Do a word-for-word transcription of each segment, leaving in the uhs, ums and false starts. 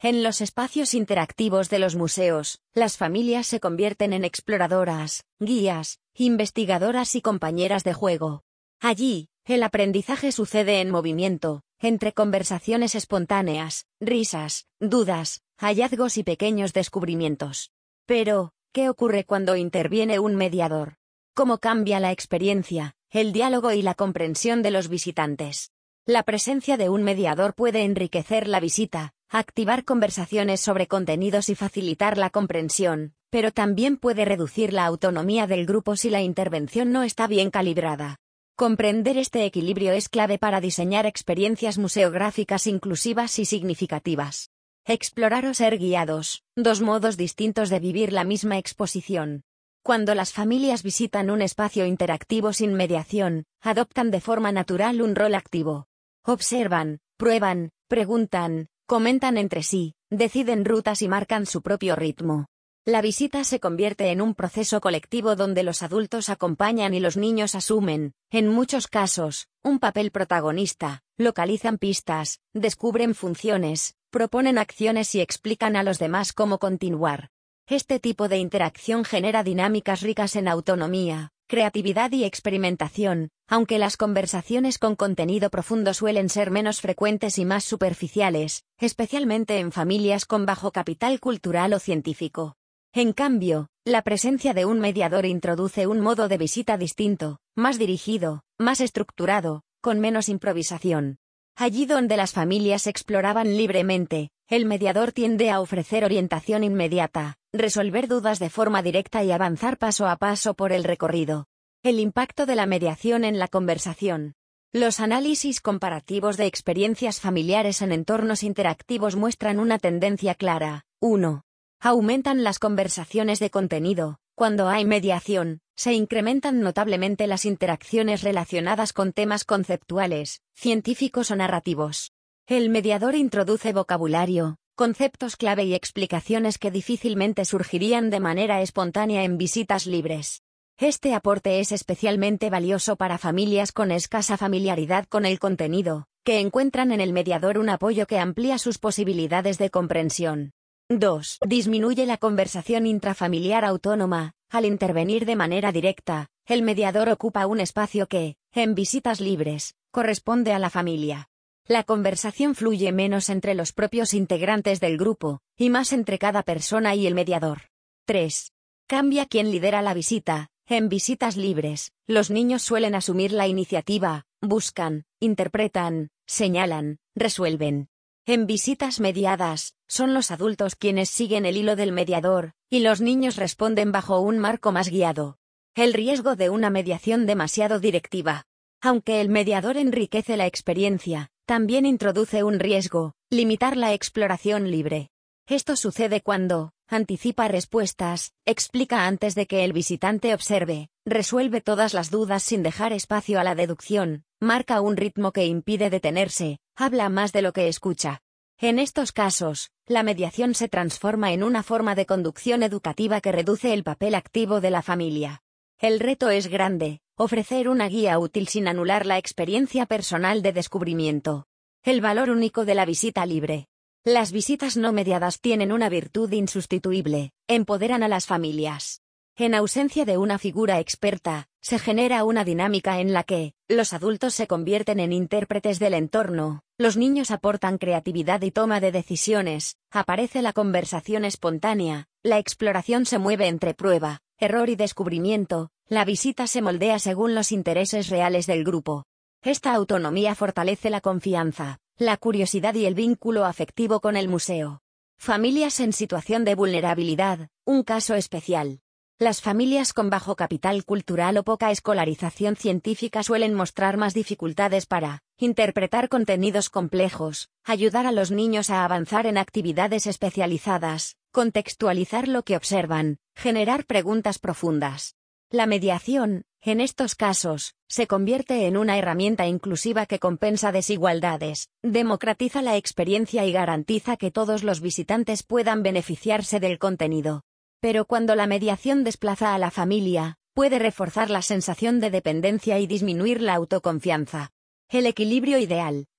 En los espacios interactivos de los museos, las familias se convierten en exploradoras, guías, investigadoras y compañeras de juego. Allí, el aprendizaje sucede en movimiento, entre conversaciones espontáneas, risas, dudas, hallazgos y pequeños descubrimientos. Pero, ¿qué ocurre cuando interviene un mediador? ¿Cómo cambia la experiencia, el diálogo y la comprensión de los visitantes? La presencia de un mediador puede enriquecer la visita, activar conversaciones sobre contenidos y facilitar la comprensión, pero también puede reducir la autonomía del grupo si la intervención no está bien calibrada. Comprender este equilibrio es clave para diseñar experiencias museográficas inclusivas y significativas. Explorar o ser guiados, dos modos distintos de vivir la misma exposición. Cuando las familias visitan un espacio interactivo sin mediación, adoptan de forma natural un rol activo. Observan, prueban, preguntan, comentan entre sí, deciden rutas y marcan su propio ritmo. La visita se convierte en un proceso colectivo donde los adultos acompañan y los niños asumen, en muchos casos, un papel protagonista, localizan pistas, descubren funciones, proponen acciones y explican a los demás cómo continuar. Este tipo de interacción genera dinámicas ricas en autonomía, creatividad y experimentación, aunque las conversaciones con contenido profundo suelen ser menos frecuentes y más superficiales, especialmente en familias con bajo capital cultural o científico. En cambio, la presencia de un mediador introduce un modo de visita distinto, más dirigido, más estructurado, con menos improvisación. Allí donde las familias exploraban libremente, el mediador tiende a ofrecer orientación inmediata, resolver dudas de forma directa y avanzar paso a paso por el recorrido. El impacto de la mediación en la conversación. Los análisis comparativos de experiencias familiares en entornos interactivos muestran una tendencia clara. uno. Aumentan las conversaciones de contenido. Cuando hay mediación, se incrementan notablemente las interacciones relacionadas con temas conceptuales, científicos o narrativos. El mediador introduce vocabulario, conceptos clave y explicaciones que difícilmente surgirían de manera espontánea en visitas libres. Este aporte es especialmente valioso para familias con escasa familiaridad con el contenido, que encuentran en el mediador un apoyo que amplía sus posibilidades de comprensión. dos. Disminuye la conversación intrafamiliar autónoma. Al intervenir de manera directa, el mediador ocupa un espacio que, en visitas libres, corresponde a la familia. La conversación fluye menos entre los propios integrantes del grupo, y más entre cada persona y el mediador. tres. Cambia quién lidera la visita. En visitas libres, los niños suelen asumir la iniciativa, buscan, interpretan, señalan, resuelven. En visitas mediadas, son los adultos quienes siguen el hilo del mediador, y los niños responden bajo un marco más guiado. El riesgo de una mediación demasiado directiva. Aunque el mediador enriquece la experiencia, también introduce un riesgo: limitar la exploración libre. Esto sucede cuando anticipa respuestas, explica antes de que el visitante observe, resuelve todas las dudas sin dejar espacio a la deducción, marca un ritmo que impide detenerse, habla más de lo que escucha. En estos casos, la mediación se transforma en una forma de conducción educativa que reduce el papel activo de la familia. El reto es grande: ofrecer una guía útil sin anular la experiencia personal de descubrimiento. El valor único de la visita libre. Las visitas no mediadas tienen una virtud insustituible: empoderan a las familias. En ausencia de una figura experta, se genera una dinámica en la que los adultos se convierten en intérpretes del entorno, los niños aportan creatividad y toma de decisiones, aparece la conversación espontánea, la exploración se mueve entre prueba, error y descubrimiento, la visita se moldea según los intereses reales del grupo. Esta autonomía fortalece la confianza, la curiosidad y el vínculo afectivo con el museo. Familias en situación de vulnerabilidad, un caso especial. Las familias con bajo capital cultural o poca escolarización científica suelen mostrar más dificultades para interpretar contenidos complejos, ayudar a los niños a avanzar en actividades especializadas, contextualizar lo que observan, generar preguntas profundas. La mediación, en estos casos, se convierte en una herramienta inclusiva que compensa desigualdades, democratiza la experiencia y garantiza que todos los visitantes puedan beneficiarse del contenido. Pero cuando la mediación desplaza a la familia, puede reforzar la sensación de dependencia y disminuir la autoconfianza. El equilibrio ideal,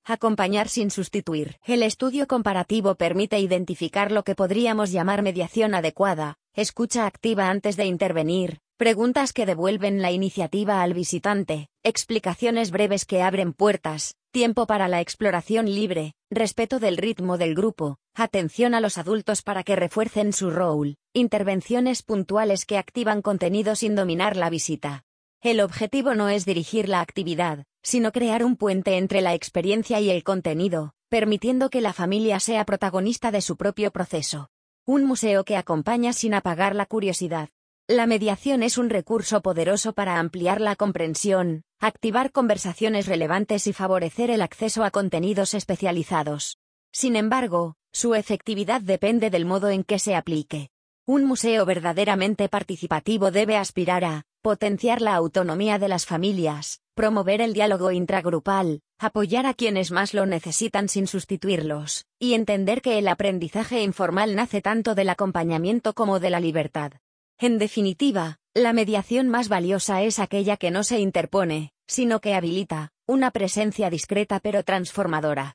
Acompañar sin sustituir. El estudio comparativo permite identificar lo que podríamos llamar mediación adecuada, escucha activa antes de intervenir, preguntas que devuelven la iniciativa al visitante, explicaciones breves que abren puertas, tiempo para la exploración libre, respeto del ritmo del grupo, atención a los adultos para que refuercen su rol, intervenciones puntuales que activan contenido sin dominar la visita. El objetivo no es dirigir la actividad, sino crear un puente entre la experiencia y el contenido, permitiendo que la familia sea protagonista de su propio proceso. Un museo que acompaña sin apagar la curiosidad. La mediación es un recurso poderoso para ampliar la comprensión, activar conversaciones relevantes y favorecer el acceso a contenidos especializados. Sin embargo, su efectividad depende del modo en que se aplique. Un museo verdaderamente participativo debe aspirar a potenciar la autonomía de las familias, promover el diálogo intragrupal, apoyar a quienes más lo necesitan sin sustituirlos, y entender que el aprendizaje informal nace tanto del acompañamiento como de la libertad. En definitiva, la mediación más valiosa es aquella que no se interpone, sino que habilita una presencia discreta pero transformadora.